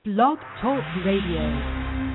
Blog Talk Radio.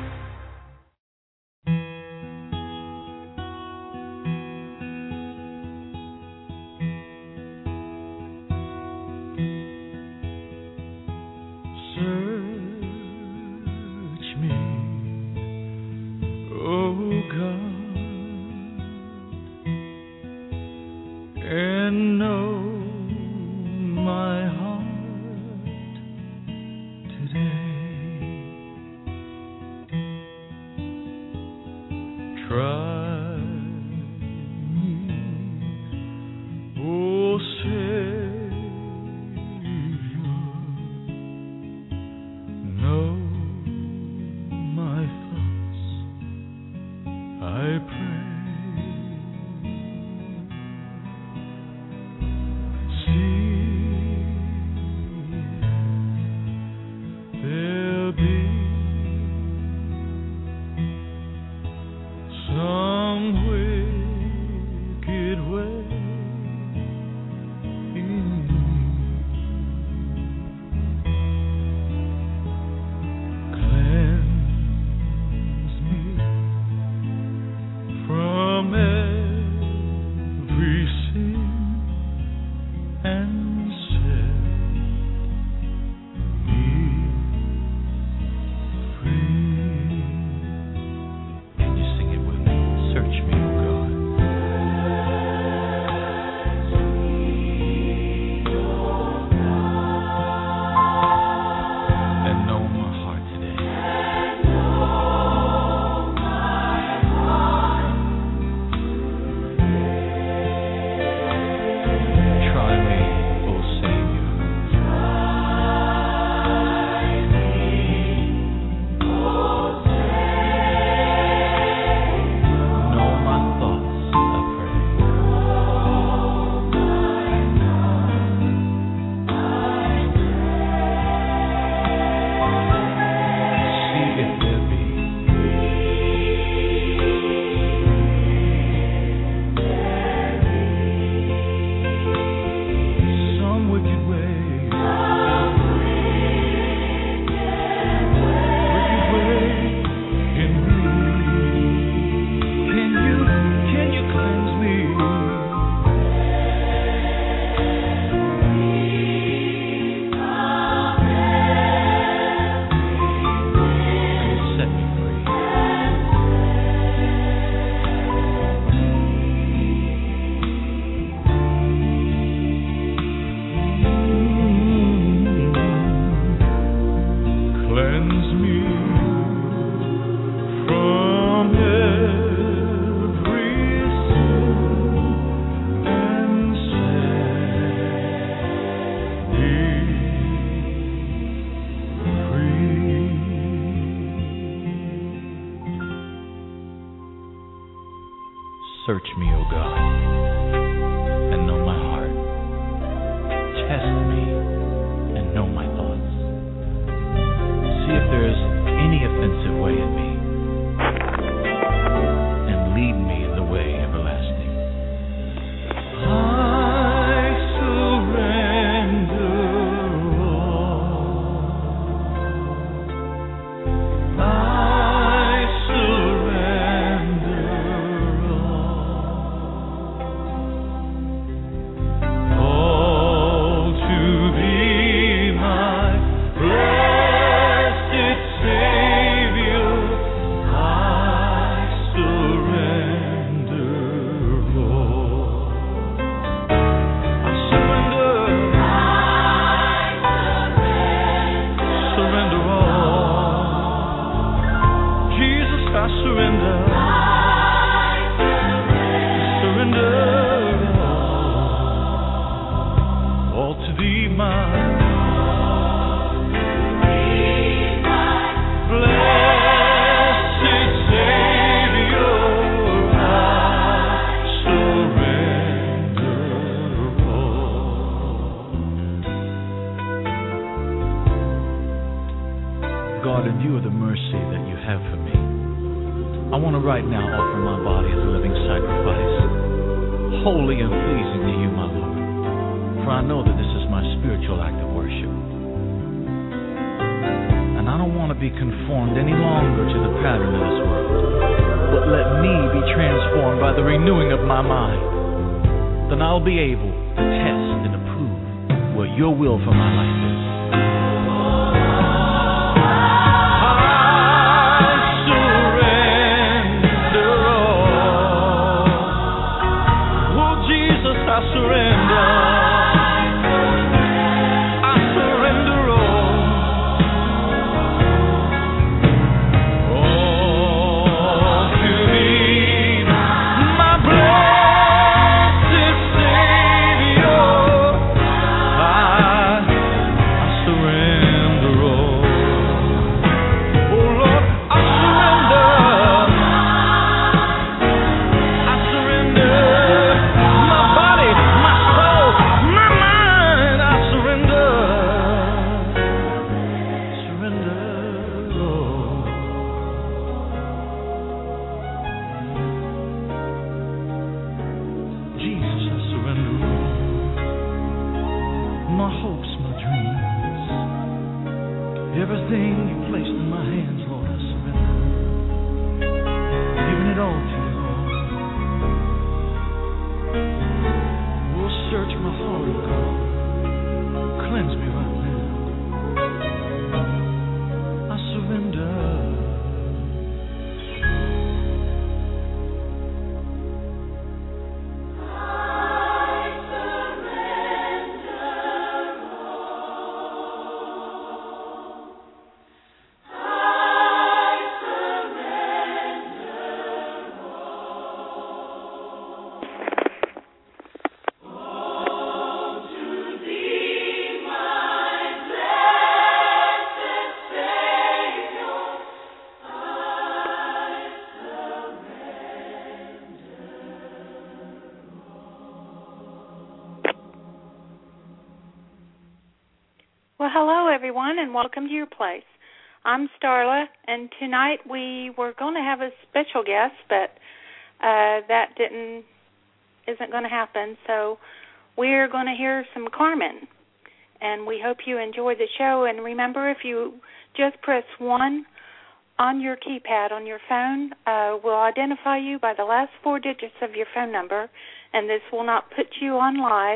Search me, O God, and know my heart. Test me and know my thoughts. See if there is any offensive way in me, and lead me in the way everlasting. I surrender all. I surrender all to Thee, my blessed Savior. I surrender all. I surrender. Surrender all. Jesus, I surrender. Surrender all to Thee, my blessed Savior. I surrender all. God, in view of the mercy that you have for me, I want to right now offer my body as a living sacrifice, holy and pleasing to you, my Lord. For I know that this is my spiritual act of worship. And I don't be conformed any longer to the pattern of this world, but let me be transformed by the renewing of my mind. Then I'll be able to test and approve what your will for my life is. Well, hello, everyone, and welcome to your place. I'm Starla, and tonight we were going to have a special guest, but that isn't going to happen. So we're going to hear some Carmen, and we hope you enjoy the show. And remember, if you just press 1 on your keypad on your phone, we'll identify you by the last 4 digits of your phone number, and this will not put you on live,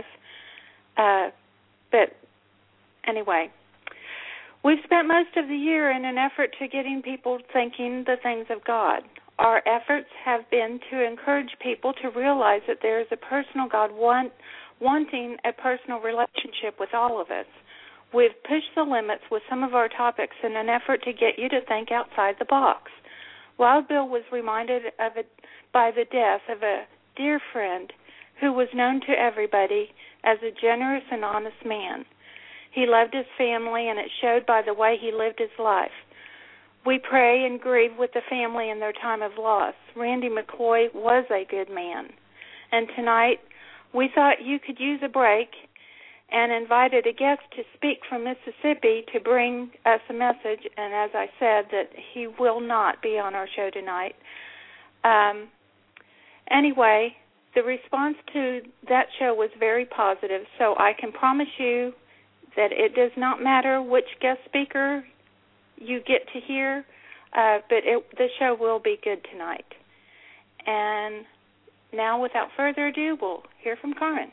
but anyway, we've spent most of the year in an effort to getting people thinking the things of God. Our efforts have been to encourage people to realize that there is a personal God wanting a personal relationship with all of us. We've pushed the limits with some of our topics in an effort to get you to think outside the box. Wild Bill was reminded of it by the death of a dear friend who was known to everybody as a generous and honest man. He loved his family, and it showed by the way he lived his life. We pray and grieve with the family in their time of loss. Randy McCoy was a good man. And tonight, we thought you could use a break and invited a guest to speak from Mississippi to bring us a message. And as I said, that he will not be on our show tonight. Anyway, the response to that show was very positive, so I can promise you that it does not matter which guest speaker you get to hear, but the show will be good tonight. And now, without further ado, we'll hear from Carmen.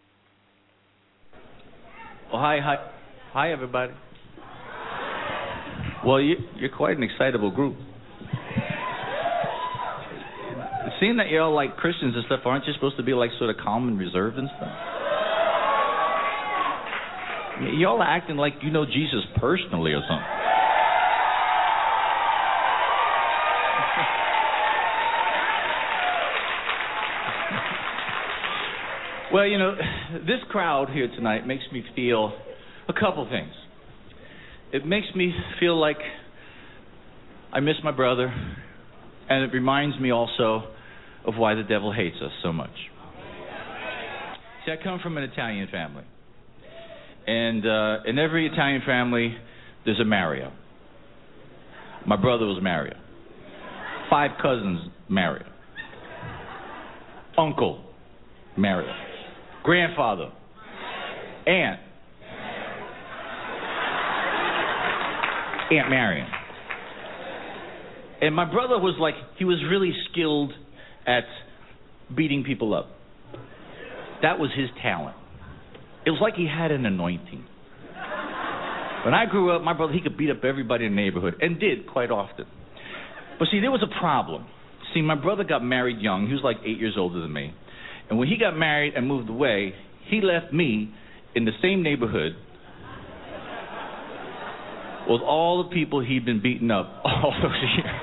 Well, hi, everybody. Well, you're quite an excitable group. Seeing that you're all like Christians and stuff, aren't you supposed to be like sort of calm and reserved and stuff? Y'all are acting like you know Jesus personally or something. Well, you know, this crowd here tonight makes me feel a couple things. It makes me feel like I miss my brother, and it reminds me also of why the devil hates us so much. See, I come from an Italian family. And in every Italian family, there's a Mario. My brother was Mario. 5 cousins, Mario. Uncle, Mario. Grandfather, Aunt Marion. And my brother was like, he was really skilled at beating people up. That was his talent. It was like he had an anointing. When I grew up, my brother, he could beat up everybody in the neighborhood, and did quite often. But see, there was a problem. See, my brother got married young. He was like 8 years older than me. And when he got married and moved away, he left me in the same neighborhood with all the people he'd been beating up all those years.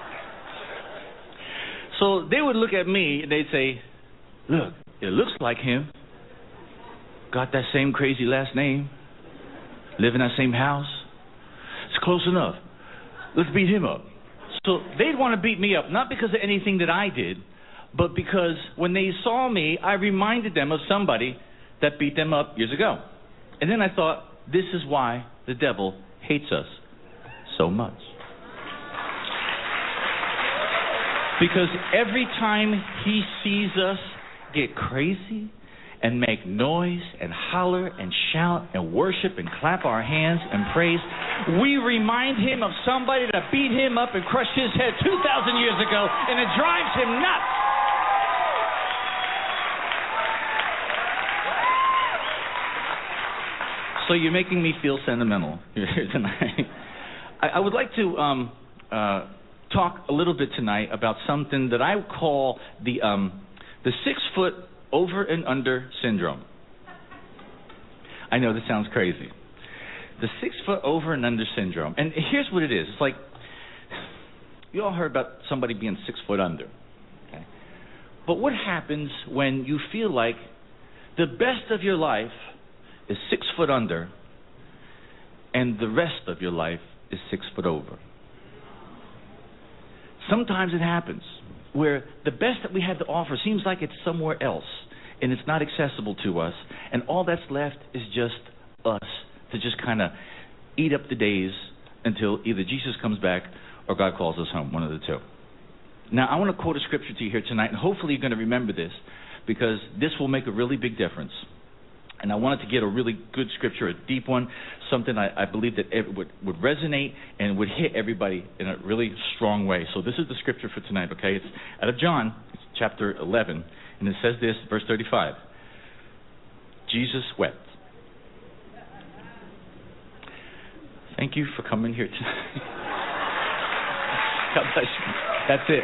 So they would look at me and they'd say, look, it looks like him. Got that same crazy last name. Live in that same house. It's close enough. Let's beat him up. So they'd want to beat me up, not because of anything that I did, but because when they saw me, I reminded them of somebody that beat them up years ago. And then I thought, this is why the devil hates us so much. Because every time he sees us get crazy and make noise and holler and shout and worship and clap our hands and praise, we remind him of somebody that beat him up and crushed his head 2,000 years ago, and it drives him nuts. So you're making me feel sentimental here tonight. I would like to talk a little bit tonight about something that I call the 6-foot over and under syndrome. I know this sounds crazy. The 6-foot over and under syndrome. And here's what it is. It's like, you all heard about somebody being 6 foot under. Okay? But what happens when you feel like the best of your life is 6 foot under and the rest of your life is 6 foot over? Sometimes it happens where the best that we have to offer seems like it's somewhere else and it's not accessible to us, and all that's left is just us to just kind of eat up the days until either Jesus comes back or God calls us home, one of the two. Now, I want to quote a scripture to you here tonight, and hopefully you're going to remember this, because this will make a really big difference. And I wanted to get a really good scripture, a deep one, something I believe that would resonate and would hit everybody in a really strong way. So this is the scripture for tonight, okay? It's out of John, chapter 11, and it says this, verse 35. Jesus wept. Thank you for coming here tonight. God bless you. That's it.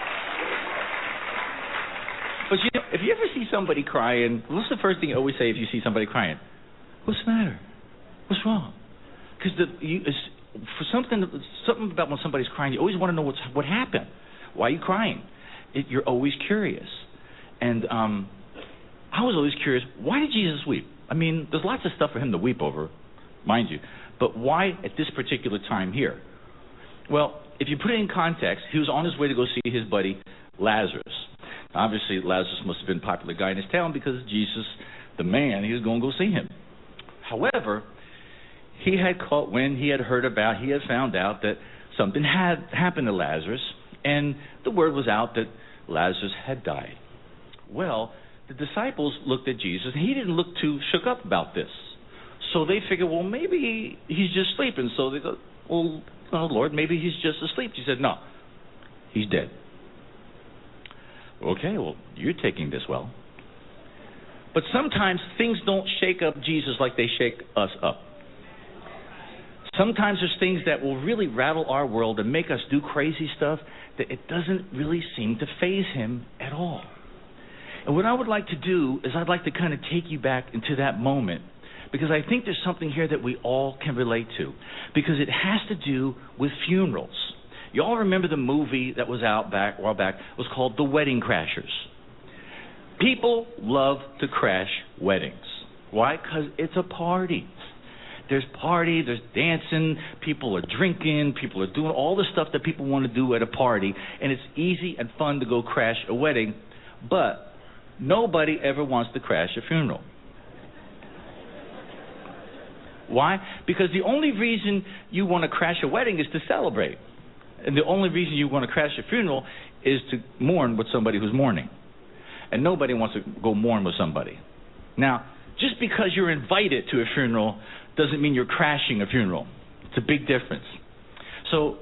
But you know, if you ever see somebody crying, what's the first thing you always say if you see somebody crying? What's the matter? What's wrong? Because for something about when somebody's crying, you always want to know what happened. Why are you crying? You're always curious. And I was always curious, why did Jesus weep? I mean, there's lots of stuff for him to weep over, mind you. But why at this particular time here? Well, if you put it in context, he was on his way to go see his buddy Lazarus. Obviously, Lazarus must have been a popular guy in his town because Jesus, the man, he was going to go see him. However, he had found out that something had happened to Lazarus, and the word was out that Lazarus had died. Well, the disciples looked at Jesus, and he didn't look too shook up about this. So they figured, well, maybe he's just sleeping. So they go, well, oh, Lord, maybe he's just asleep. He said, no, he's dead. Okay, well, you're taking this well. But sometimes things don't shake up Jesus like they shake us up. Sometimes there's things that will really rattle our world and make us do crazy stuff that it doesn't really seem to faze him at all. And what I would like to do is I'd like to kind of take you back into that moment, because I think there's something here that we all can relate to, because it has to do with funerals. You all remember the movie that was out a while back? It was called The Wedding Crashers. People love to crash weddings. Why? Because it's a party. There's party, there's dancing, people are drinking, people are doing all the stuff that people want to do at a party, and it's easy and fun to go crash a wedding, but nobody ever wants to crash a funeral. Why? Because the only reason you want to crash a wedding is to celebrate. And the only reason you want to crash a funeral is to mourn with somebody who's mourning. And nobody wants to go mourn with somebody. Now, just because you're invited to a funeral doesn't mean you're crashing a funeral. It's a big difference. So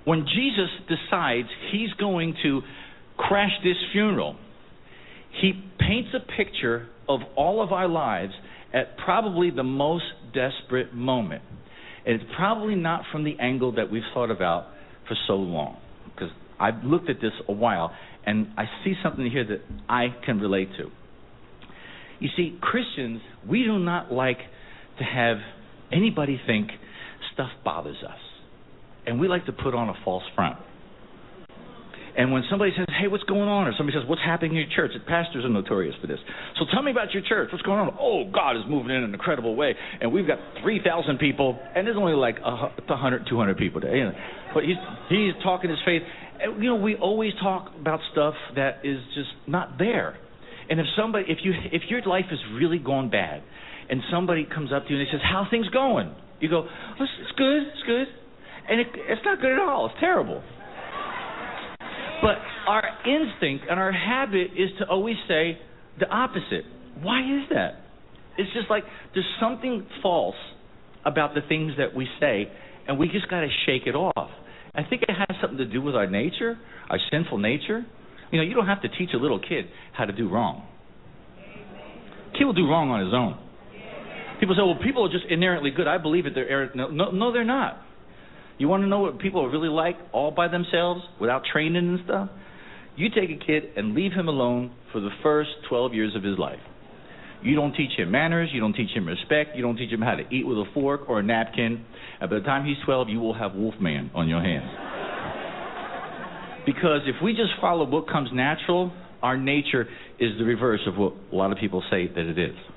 when Jesus decides he's going to crash this funeral, he paints a picture of all of our lives at probably the most desperate moment. And it's probably not from the angle that we've thought about for so long, because I've looked at this a while, and I see something here that I can relate to. You see, Christians, we do not like to have anybody think stuff bothers us. And we like to put on a false front. And when somebody says, hey, what's going on? Or somebody says, what's happening in your church? Pastors are notorious for this. So tell me about your church. What's going on? Oh, God is moving in an incredible way. And we've got 3,000 people. And there's only like 100, 200 people there. But he's talking his faith. And, we always talk about stuff that is just not there. And if your life is really gone bad, and somebody comes up to you and they says, how are things going? You go, it's good. And it's not good at all. It's terrible. But our instinct and our habit is to always say the opposite. Why is that? It's just like there's something false about the things that we say, and we just got to shake it off. I think it has something to do with our nature, our sinful nature. You don't have to teach a little kid how to do wrong. Kid will do wrong on his own. People say, well, people are just inherently good. I believe it. No, they're not. You want to know what people are really like all by themselves without training and stuff? You take a kid and leave him alone for the first 12 years of his life. You don't teach him manners. You don't teach him respect. You don't teach him how to eat with a fork or a napkin. And by the time he's 12, you will have Wolfman on your hands. Because if we just follow what comes natural, our nature is the reverse of what a lot of people say that it is.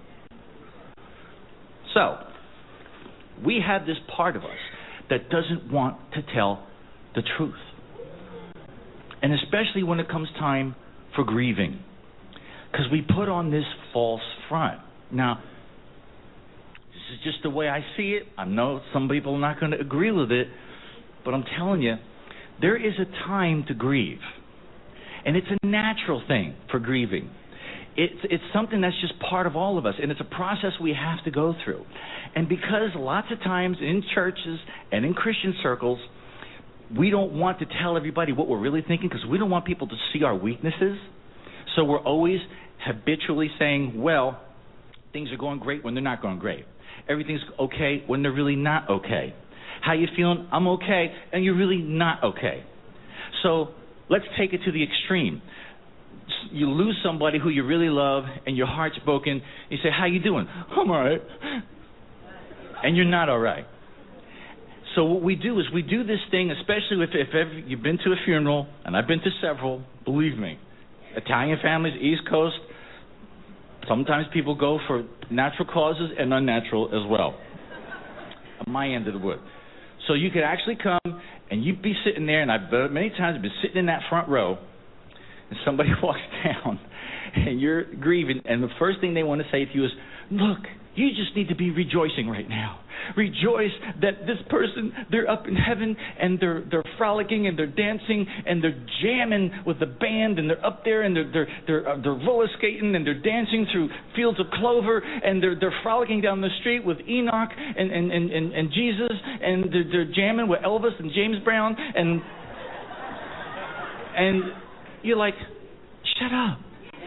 So, we have this part of us that doesn't want to tell the truth. And especially when it comes time for grieving. Because we put on this false front. Now, this is just the way I see it. I know some people are not going to agree with it, but I'm telling you, there is a time to grieve. And it's a natural thing for grieving. It's something that's just part of all of us, and it's a process we have to go through. And because lots of times in churches and in Christian circles, we don't want to tell everybody what we're really thinking because we don't want people to see our weaknesses. So we're always habitually saying, well, things are going great when they're not going great. Everything's okay when they're really not okay. How you feeling? I'm okay, and you're really not okay. So let's take it to the extreme. You lose somebody who you really love, and your heart's broken. You say, how you doing? I'm all right. And you're not all right. So what we do is we do this thing, especially if ever you've been to a funeral, and I've been to several, believe me. Italian families, East Coast, sometimes people go for natural causes and unnatural as well. On my end of the wood. So you could actually come, and you'd be sitting there, and I've many times been sitting in that front row, and somebody walks down, and you're grieving, and the first thing they want to say to you is, look, you just need to be rejoicing right now. Rejoice that this person, they're up in heaven, and they're frolicking, and they're dancing, and they're jamming with the band, and they're up there, and they're roller skating, and they're dancing through fields of clover, and they're frolicking down the street with Enoch and Jesus, and they're jamming with Elvis and James Brown, and you're like, shut up.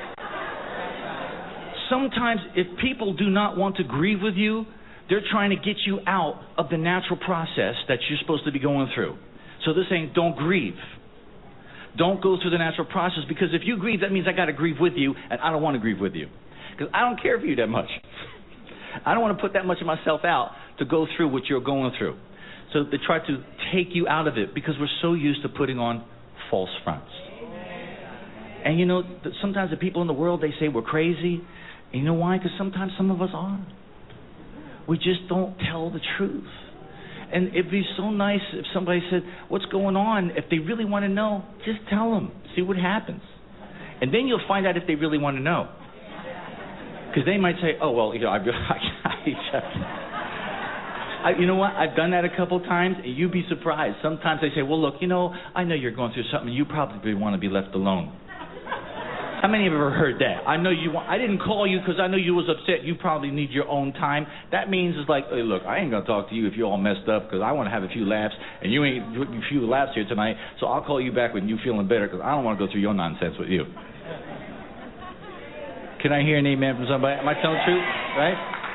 Sometimes if people do not want to grieve with you, they're trying to get you out of the natural process that you're supposed to be going through. So they're saying, don't grieve. Don't go through the natural process, because if you grieve, that means I got to grieve with you, and I don't want to grieve with you. Because I don't care for you that much. I don't want to put that much of myself out to go through what you're going through. So they try to take you out of it because we're so used to putting on false fronts. And sometimes the people in the world, they say we're crazy. And you know why? Because sometimes some of us are. We just don't tell the truth. And it'd be so nice if somebody said, what's going on? If they really want to know, just tell them. See what happens. And then you'll find out if they really want to know. Because they might say, oh, well, you know what? I've done that a couple times, and you'd be surprised. Sometimes they say, well, look, I know you're going through something. You probably want to be left alone. How many have ever heard that? I know you. I didn't call you because I know you was upset. You probably need your own time. That means it's like, hey, look, I ain't gonna talk to you if you're all messed up because I want to have a few laughs, and you ain't a few laughs here tonight. So I'll call you back when you feeling better because I don't want to go through your nonsense with you. Can I hear an amen from somebody? Am I telling the truth? Right?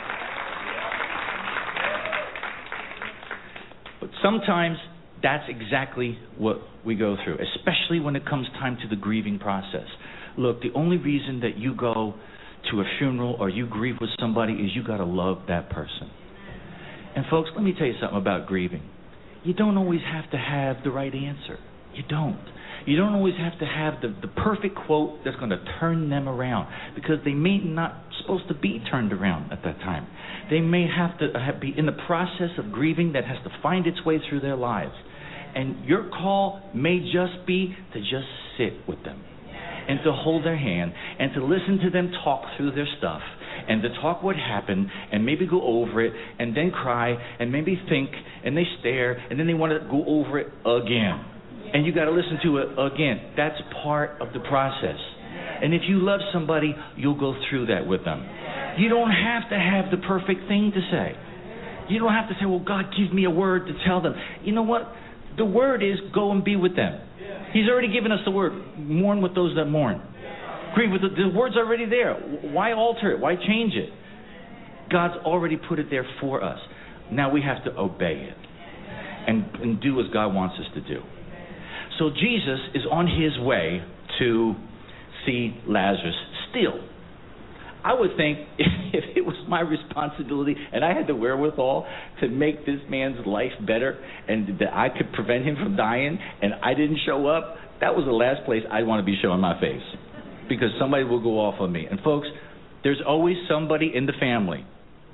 But sometimes that's exactly what we go through, especially when it comes time to the grieving process. Look, the only reason that you go to a funeral or you grieve with somebody is you got to love that person. And folks, let me tell you something about grieving. You don't always have to have the right answer. You don't. You don't always have to have the perfect quote that's going to turn them around, because they may not supposed to be turned around at that time. They may have to be in the process of grieving that has to find its way through their lives. And your call may just be to just sit with them and to hold their hand and to listen to them talk through their stuff and to talk what happened and maybe go over it and then cry and maybe think and they stare and then they want to go over it again. And you got to listen to it again. That's part of the process. And if you love somebody, you'll go through that with them. You don't have to have the perfect thing to say. You don't have to say, well, God, give me a word to tell them. You know what? The word is go and be with them. He's already given us the word. Mourn with those that mourn. Grieve with the word's already there. Why alter it? Why change it? God's already put it there for us. Now we have to obey it and do as God wants us to do. So Jesus is on his way to see Lazarus still. I would think if it was my responsibility and I had the wherewithal to make this man's life better and that I could prevent him from dying and I didn't show up, that was the last place I'd want to be showing my face, because somebody will go off on me. And folks, there's always somebody in the family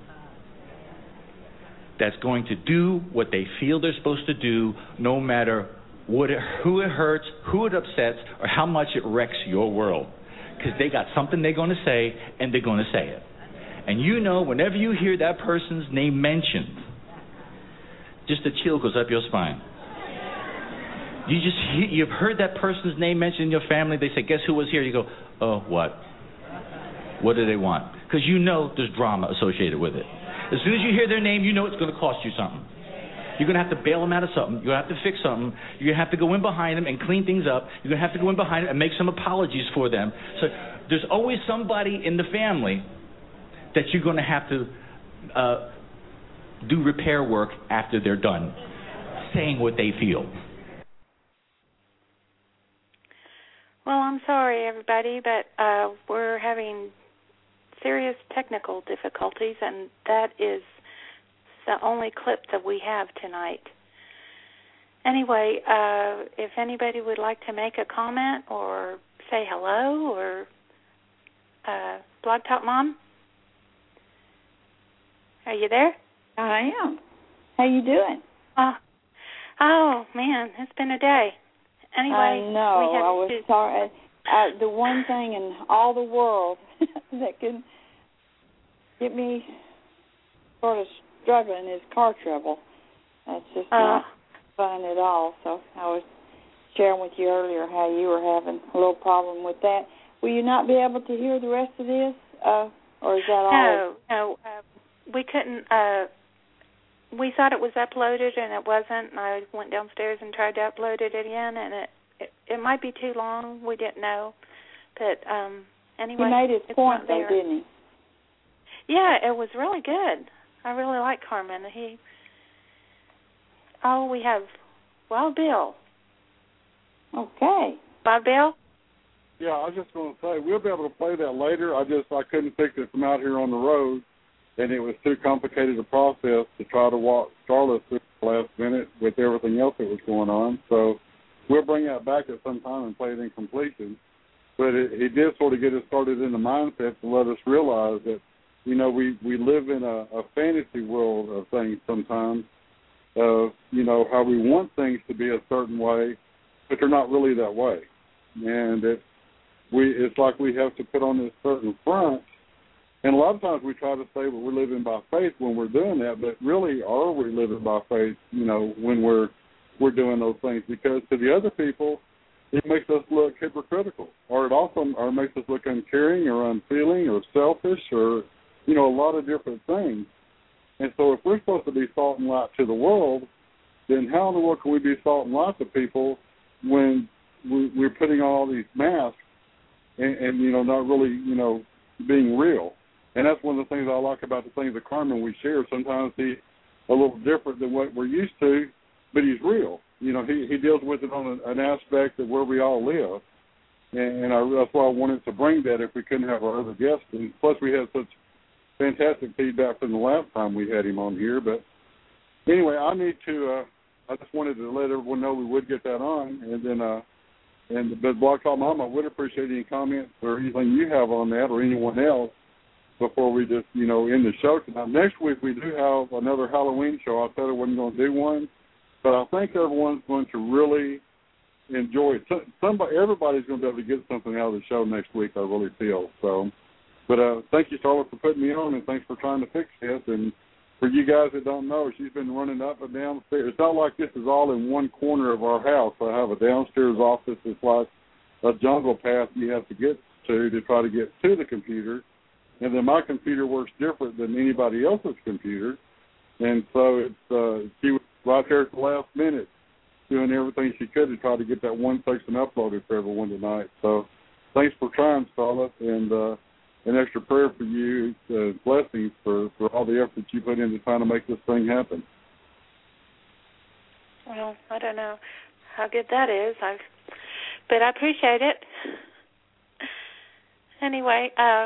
that's going to do what they feel they're supposed to do, no matter who it hurts, who it upsets, or how much it wrecks your world. Because they got something they're going to say, and they're going to say it. And you know, whenever you hear that person's name mentioned, just a chill goes up your spine. You've heard that person's name mentioned in your family. They say, guess who was here? You go, oh, what? What do they want? Because you know there's drama associated with it. As soon as you hear their name, you know it's going to cost you something. You're going to have to bail them out of something. You're going to have to fix something. You're going to have to go in behind them and clean things up. You're going to have to go in behind them and make some apologies for them. So there's always somebody in the family that you're going to have to do repair work after they're done saying what they feel. Well, I'm sorry, everybody, but we're having serious technical difficulties, and that is the only clip that we have tonight. Anyway, if anybody would like to make a comment or say hello, or Blog Talk Mom, are you there? I am. How you doing? Oh man, it's been a day. Anyway, I know. I was sorry. The one thing in all the world that can get me sort of struggling is car trouble. That's just not fun at all. So I was sharing with you earlier how you were having a little problem with that. Will you not be able to hear the rest of this, or is that all? No. We couldn't. We thought it was uploaded, and it wasn't. And I went downstairs and tried to upload it again, and it might be too long. We didn't know. But anyway, he made his point, though, didn't he? Yeah, it was really good. I really like Carmen. We have Wild Bill. Okay. Wild Bill? Yeah, I was just going to say, we'll be able to play that later. I couldn't fix it from out here on the road, and it was too complicated a process to try to walk Starless through the last minute with everything else that was going on. So we'll bring that back at some time and play it in completion. But it did sort of get us started in the mindset to let us realize that, you know, we live in a fantasy world of things sometimes, of, you know, how we want things to be a certain way, but they're not really that way. And it's like we have to put on this certain front. And a lot of times we try to say, well, we're living by faith when we're doing that, but really are we living by faith, you know, when we're doing those things? Because to the other people, it makes us look hypocritical, or it also makes us look uncaring or unfeeling or selfish or, a lot of different things. And so if we're supposed to be salt and light to the world, then how in the world can we be salt and light to people when we're putting on all these masks and not really, being real? And that's one of the things I like about the things that Carmen we share. Sometimes he's a little different than what we're used to, but he's real. He deals with it on an aspect of where we all live. And that's why I wanted to bring that if we couldn't have our other guests. And plus we had such fantastic feedback from the last time we had him on here. But anyway, I just wanted to let everyone know we would get that on. And then, but Blog Talk Mama, I would appreciate any comments or anything you have on that or anyone else before we just, end the show tonight. Next week we do have another Halloween show. I said I wasn't going to do one, but I think everyone's going to really enjoy it. Everybody's going to be able to get something out of the show next week, I really feel. So, but thank you, Charlotte, for putting me on, and thanks for trying to fix this. And for you guys that don't know, she's been running up and down the stairs. It's not like this is all in one corner of our house. I have a downstairs office that's like a jungle path you have to get to try to get to the computer. And then my computer works different than anybody else's computer. And so she was right there at the last minute doing everything she could to try to get that one section uploaded for everyone tonight. So thanks for trying, Charlotte, and an extra prayer for you, blessings for all the effort you put into trying to make this thing happen. Well, I don't know how good that is, but I appreciate it. Anyway,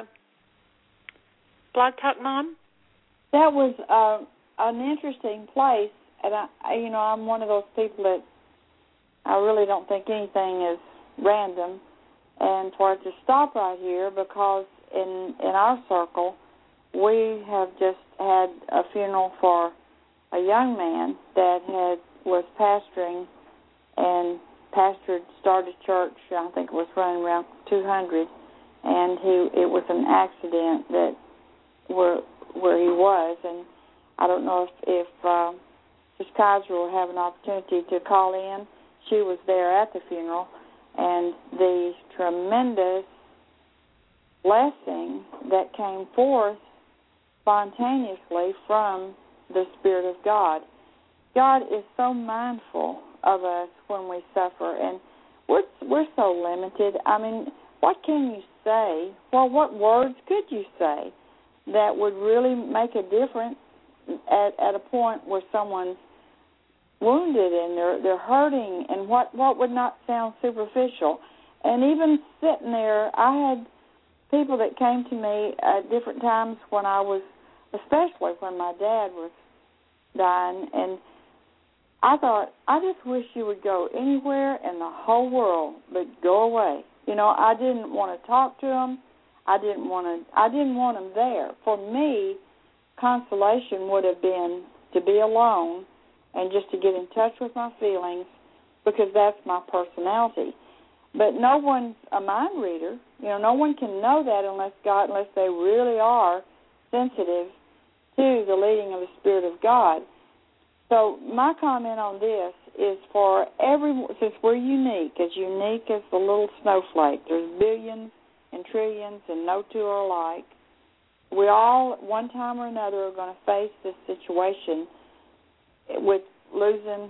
Blog Talk Mom? That was an interesting place, and I'm one of those people that I really don't think anything is random, and for it to stop right here, because in our circle, we have just had a funeral for a young man that was pastoring and started church. I think it was running around 200, and it was an accident that where he was, and I don't know if Ms. Kaiser will have an opportunity to call in. She was there at the funeral, and the tremendous blessing that came forth spontaneously from the Spirit of God. God is so mindful of us when we suffer, and we're so limited. I mean, what can you say? Well, what words could you say that would really make a difference at a point where someone's wounded and they're hurting, and what would not sound superficial? And even sitting there, I had people that came to me at different times when I was, especially when my dad was dying, and I thought, I just wish you would go anywhere in the whole world but go away. I didn't want to talk to him. I didn't want him there. For me, consolation would have been to be alone and just to get in touch with my feelings, because that's my personality. But no one's a mind reader. No one can know that unless they really are sensitive to the leading of the Spirit of God. So my comment on this is for everyone, since we're unique as the little snowflake. There's billions and trillions, and no two are alike. We all, at one time or another, are going to face this situation with losing,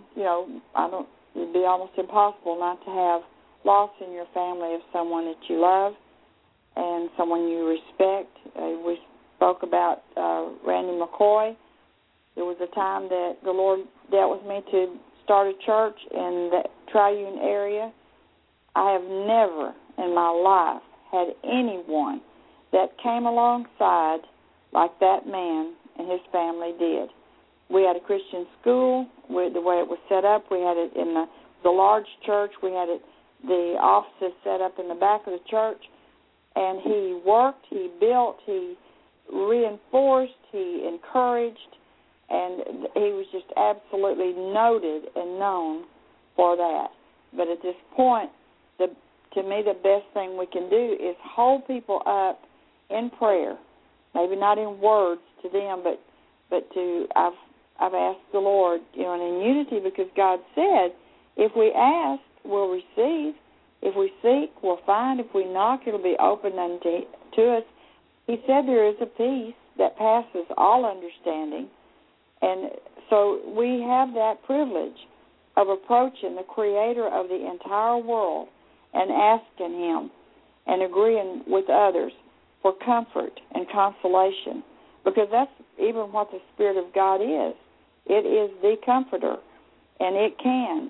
it'd be almost impossible not to have loss in your family of someone that you love and someone you respect. We spoke about Randy McCoy. There was a time that the Lord dealt with me to start a church in the Triune area. I have never in my life had anyone that came alongside like that man and his family did. We had a Christian school. The way it was set up, we had it in the large church. We had the offices set up in the back of the church. And he worked, he built, he reinforced, he encouraged, and he was just absolutely noted and known for that. But at this point, to me, the best thing we can do is hold people up in prayer, maybe not in words to them, but I've asked the Lord, and in unity, because God said, if we ask, we'll receive. If we seek, we'll find. If we knock, it'll be opened to us. He said there is a peace that passes all understanding. And so we have that privilege of approaching the Creator of the entire world and asking Him and agreeing with others for comfort and consolation, because that's even what the Spirit of God is. It is the Comforter, and it can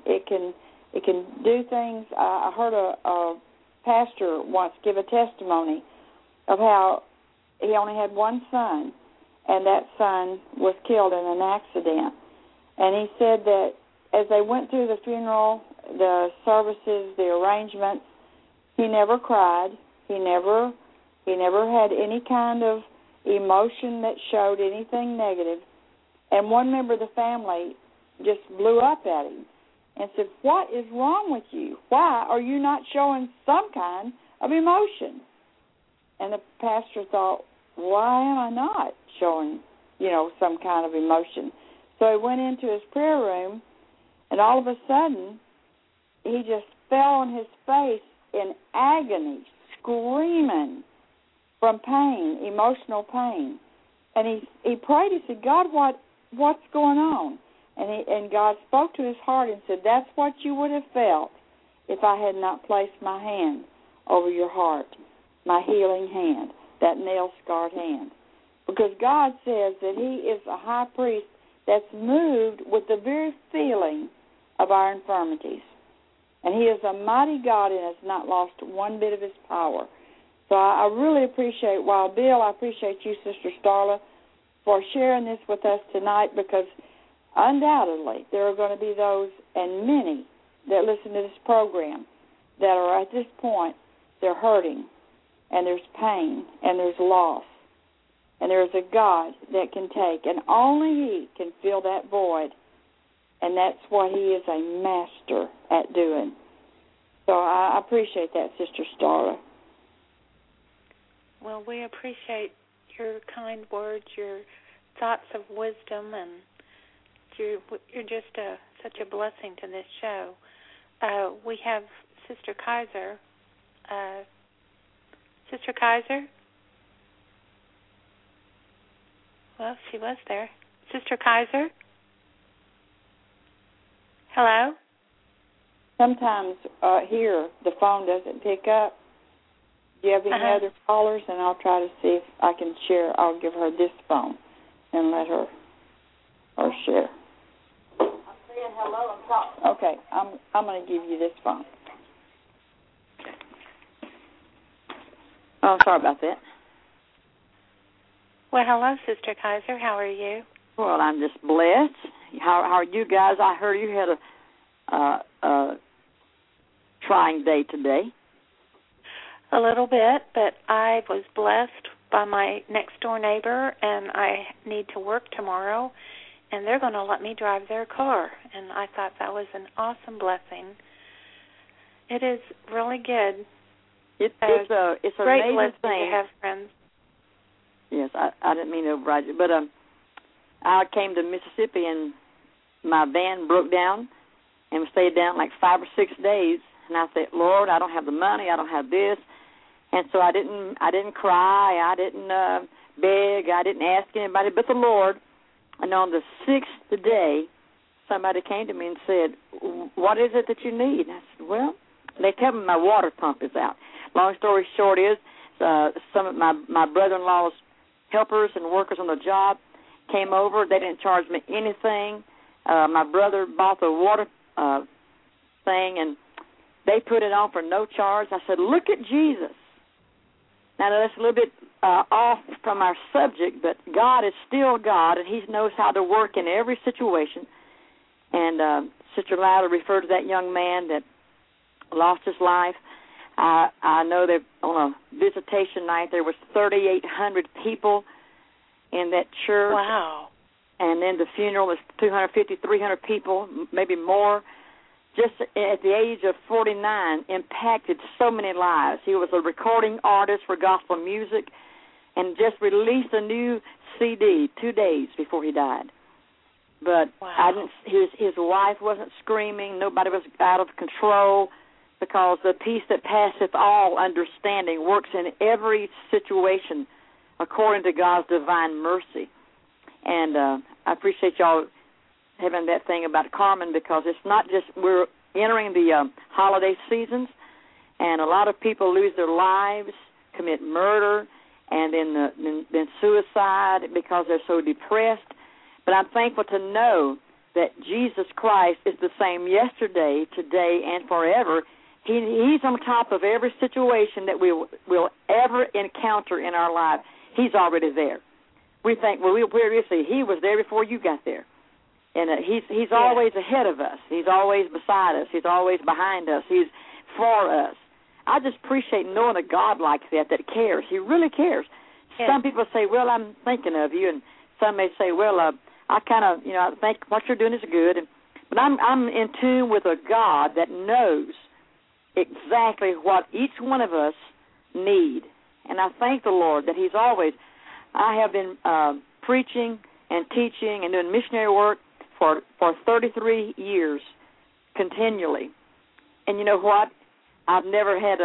do things. I heard a pastor once give a testimony of how he only had one son, and that son was killed in an accident. And he said that as they went through the funeral, the services, the arrangements, he never cried. He never had any kind of emotion that showed anything negative. And one member of the family just blew up at him and said, "What is wrong with you? Why are you not showing some kind of emotion?" And the pastor thought, "Why am I not showing, some kind of emotion?" So he went into his prayer room, and all of a sudden, he just fell on his face in agony, screaming from pain, emotional pain. And he prayed. He said, "God, what's going on?" And God spoke to his heart and said, "That's what you would have felt if I had not placed my hand over your heart, my healing hand, that nail-scarred hand." Because God says that He is a high priest that's moved with the very feeling of our infirmities. And He is a mighty God and has not lost one bit of His power. So I really appreciate, Bill, I appreciate you, Sister Starla, for sharing this with us tonight, because undoubtedly there are going to be those, and many, that listen to this program that are at this point, they're hurting, and there's pain, and there's loss. And there's a God that can take, and only He can fill that void. And that's what He is a master at doing. So I appreciate that, Sister Starla. Well, we appreciate your kind words, your thoughts of wisdom, and you're just such a blessing to this show. We have Sister Kaiser. Sister Kaiser? Well, she was there. Sister Kaiser? Hello? Sometimes here the phone doesn't pick up. Do you have any other callers? And I'll try to see if I can share. I'll give her this phone and let her share. I'm saying hello and talking. Okay, I'm going to give you this phone. Oh, sorry about that. Well, hello, Sister Kaiser. How are you? Well, I'm just blessed. How are you guys? I heard you had a trying day today. A little bit, but I was blessed by my next-door neighbor, and I need to work tomorrow, and they're going to let me drive their car, and I thought that was an awesome blessing. It is really good. It's a great amazing blessing thing to have friends. Yes, I didn't mean to override you, but I came to Mississippi and my van broke down, and we stayed down like 5 or 6 days. And I said, "Lord, I don't have the money, I don't have this," and so I didn't cry, I didn't beg, I didn't ask anybody but the Lord. And on the 6th day, somebody came to me and said, "What is it that you need?" And I said, "Well," they tell me my water pump is out. Long story short is, some of my brother-in-law's helpers and workers on the job came over. They didn't charge me anything. My brother bought the water thing, and they put it on for no charge. I said, "Look at Jesus." Now, that's a little bit off from our subject, but God is still God, and He knows how to work in every situation. And Sister Lila referred to that young man that lost his life. I know that on a visitation night there was 3,800 people in that church. Wow. And then the funeral was 250, 300 people, maybe more. Just at the age of 49, impacted so many lives. He was a recording artist for gospel music and just released a new CD 2 days before he died. But wow. his wife wasn't screaming. Nobody was out of control. because the peace that passeth all understanding works in every situation according to God's divine mercy. And I appreciate y'all having that thing about Carmen, because it's not just, we're entering the holiday seasons, and a lot of people lose their lives, commit murder, and then suicide because they're so depressed. But I'm thankful to know that Jesus Christ is the same yesterday, today, and forever. He's on top of every situation that we will ever encounter in our life. He's already there. We think, well, where is he? He was there before you got there. And he's always ahead of us. He's always beside us. He's always behind us. He's for us. I just appreciate knowing a God like that cares. He really cares. Yeah. Some people say, well, I'm thinking of you. And some may say, well, I kind of, I think what you're doing is good. But I'm in tune with a God that knows exactly what each one of us need. And I thank the Lord that he's always, I have been preaching and teaching and doing missionary work for 33 years continually. And you know what? I've never had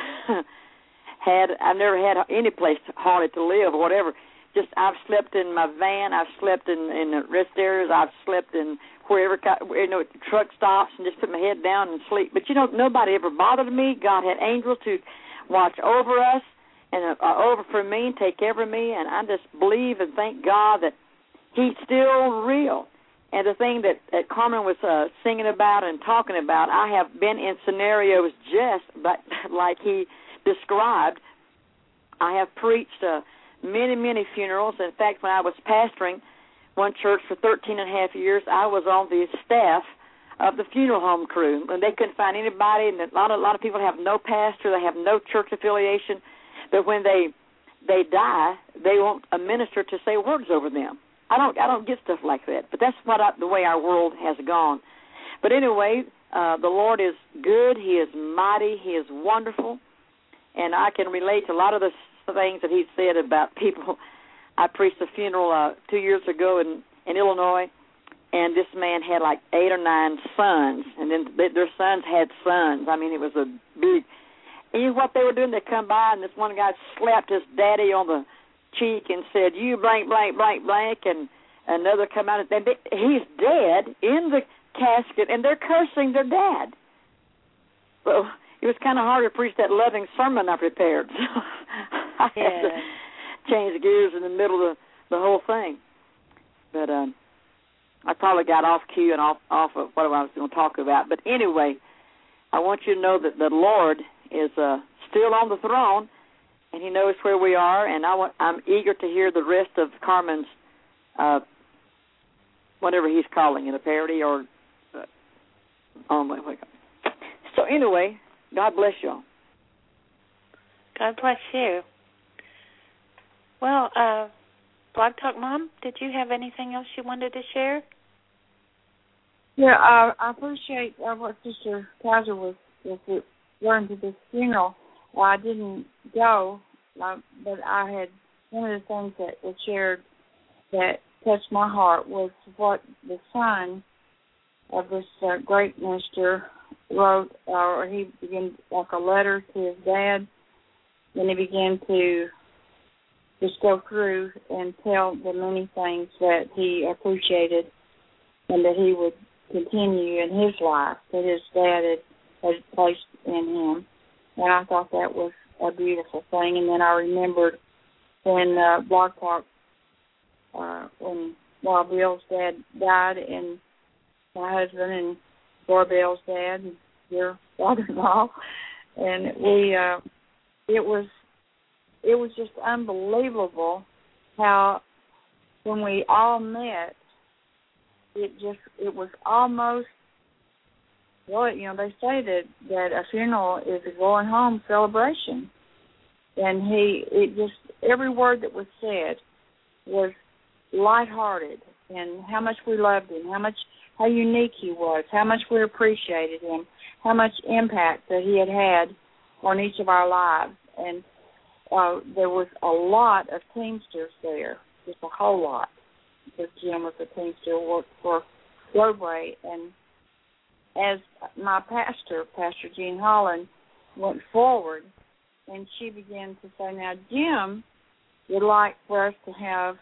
any place hardly to live or whatever. Just I've slept in my van, I've slept in the rest areas, I've slept in wherever, truck stops and just put my head down and sleep. But nobody ever bothered me. God had angels to watch over us and over for me and take care of me, and I just believe and thank God that he's still real. And the thing that Carmen was singing about and talking about, I have been in scenarios just like he described. I have preached many, many funerals. In fact, when I was pastoring one church for 13 and a half years, I was on the staff of the funeral home crew. And they couldn't find anybody, and a lot of people have no pastor, they have no church affiliation. But when they die, they want a minister to say words over them. I don't get stuff like that, but that's the way our world has gone. But anyway, the Lord is good. He is mighty. He is wonderful, and I can relate to a lot of the things that he said about people. I preached a funeral 2 years ago in Illinois, and this man had like 8 or 9 sons, and then their sons had sons. I mean, it was a big. And you know what they were doing? They come by, and this one guy slapped his daddy on the cheek and said, "You blank, blank, blank, blank," and another come out, and he's dead in the casket, and they're cursing their dad. So it was kind of hard to preach that loving sermon I prepared. So I had to change gears in the middle of the whole thing. But I probably got off cue and off of what I was going to talk about. But anyway, I want you to know that the Lord is still on the throne, and he knows where we are, and I'm eager to hear the rest of Carmen's, whatever he's calling it, a parody or, So anyway, God bless y'all. God bless you. Well, Blog Talk Mom, did you have anything else you wanted to share? Yeah, I appreciate what Sister Kaiser was going to this funeral. Well, I didn't go, but I had one of the things that was shared that touched my heart was what the son of this great minister wrote, or he began like a letter to his dad. Then he began to just go through and tell the many things that he appreciated and that he would continue in his life, that his dad had placed in him. And I thought that was a beautiful thing. And then I remembered when Blog Talk, when Bob Bill's dad died, and my husband and Dora Bell's dad, and your father-in-law, and it was just unbelievable how when we all met, it was almost. Well, they say that a funeral is a going home celebration, and every word that was said was lighthearted, and how much we loved him, how unique he was, how much we appreciated him, how much impact that he had on each of our lives, and there was a lot of Teamsters there, just a whole lot. Because Jim was a Teamster, worked for Roadway, and as my pastor, Pastor Jean Holland, went forward, and she began to say, now, Jim would like for us to have,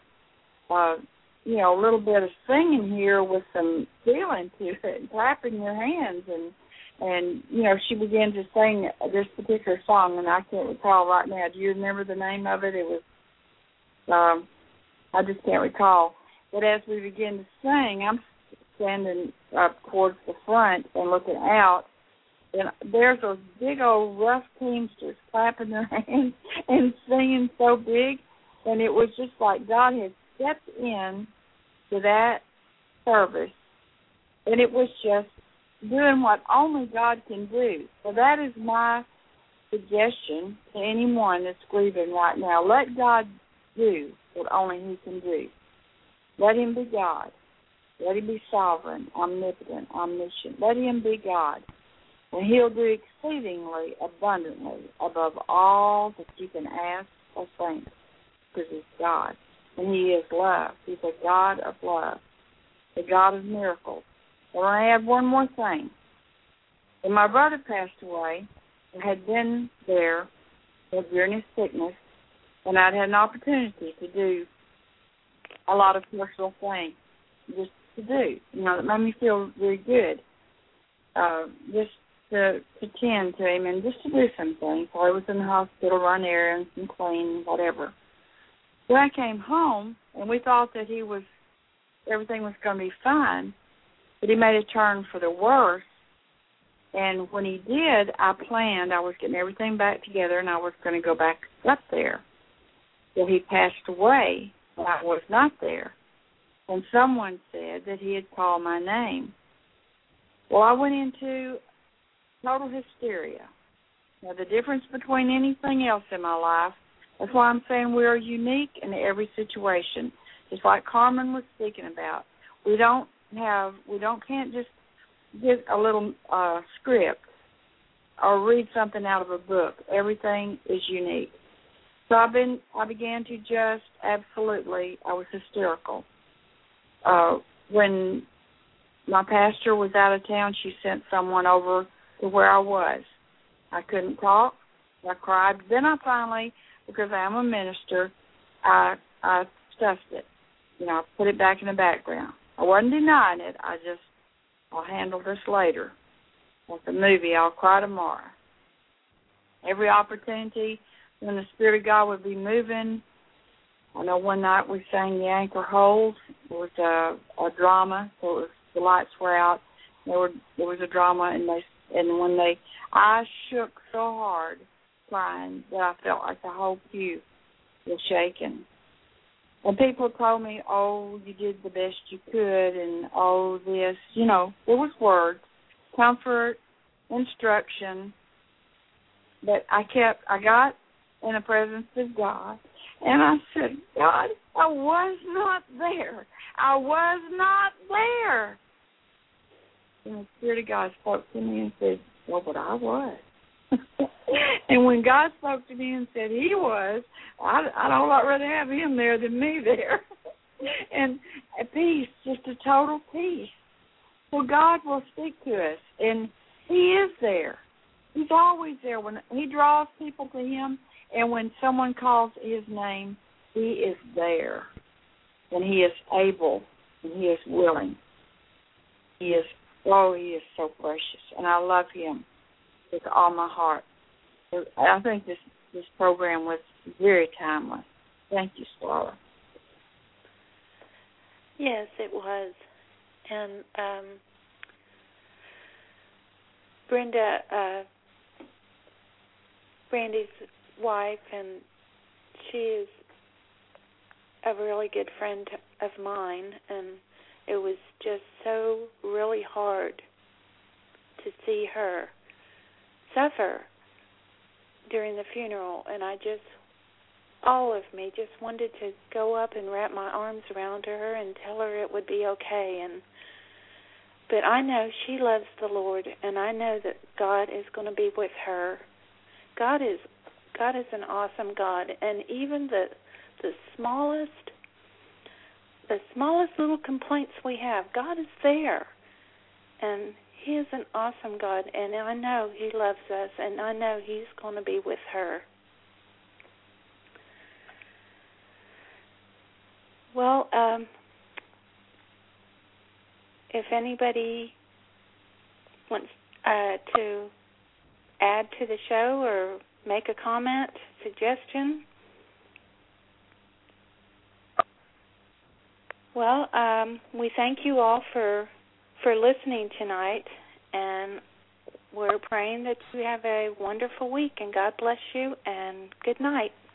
a little bit of singing here with some feeling to it, and clapping your hands, and she began to sing this particular song, and I can't recall right now. Do you remember the name of it? It was, I just can't recall. But as we began to sing, I'm standing up towards the front and looking out, and there's those big old rough teamsters clapping their hands and singing so big, and it was just like God had stepped in to that service, and it was just doing what only God can do. So that is my suggestion to anyone that's grieving right now. Let God do what only He can do. Let Him be God. Let Him be sovereign, omnipotent, omniscient. Let Him be God. And He'll do exceedingly abundantly above all that you can ask or think, because He's God. And He is love. He's a God of love, a God of miracles. I want to add one more thing. When my brother passed away, I had been there during his sickness, and I'd had an opportunity to do a lot of personal things just to do. That made me feel very good. Just to tend to him and just to do some things. So I was in the hospital, run errands and clean, whatever. Then I came home, and we thought that everything was going to be fine, but he made a turn for the worse. And when he did, I was getting everything back together, and I was going to go back up there. So he passed away, and I was not there. And someone said that he had called my name. Well, I went into total hysteria. Now, the difference between anything else in my life, that's why I'm saying we are unique in every situation. Just like Carmen was speaking about. We can't just get a little script or read something out of a book. Everything is unique. So I began to just absolutely, I was hysterical. When my pastor was out of town, she sent someone over to where I was. I couldn't talk. I cried. Then I finally, because I am a minister, I stuffed it. I put it back in the background. I wasn't denying it. I'll handle this later. Like the movie, I'll cry tomorrow. Every opportunity when the Spirit of God would be moving. I know one night we sang The Anchor Holds. It was a drama, so the lights were out. There was a drama, I shook so hard crying that I felt like the whole pew was shaking. And people told me, oh, you did the best you could, and oh, this. There was words, comfort, instruction. But I got in the presence of God, and I said, God, I was not there. I was not there. And the Spirit of God spoke to me and said, well, but I was. And when God spoke to me and said He was, I'd a lot rather have Him there than me there. And a peace, just a total peace. So God will speak to us, and He is there. He's always there. When He draws people to Him, and when someone calls His name, He is there. And He is able, and He is willing. He is so precious, and I love Him with all my heart. I think this program was very timely. Thank you, Starla. Yes, it was. And Brenda, Brandy's wife, and she is a really good friend of mine, and it was just so really hard to see her suffer during the funeral, and all of me just wanted to go up and wrap my arms around her and tell her it would be okay. But I know she loves the Lord, and I know that God is going to be with her. God is an awesome God, and even the smallest little complaints we have, God is there, and He is an awesome God, and I know He loves us, and I know He's going to be with her. Well, if anybody wants to add to the show or make a comment, suggestion. Well, we thank you all for listening tonight, and we're praying that you have a wonderful week, and God bless you, and good night.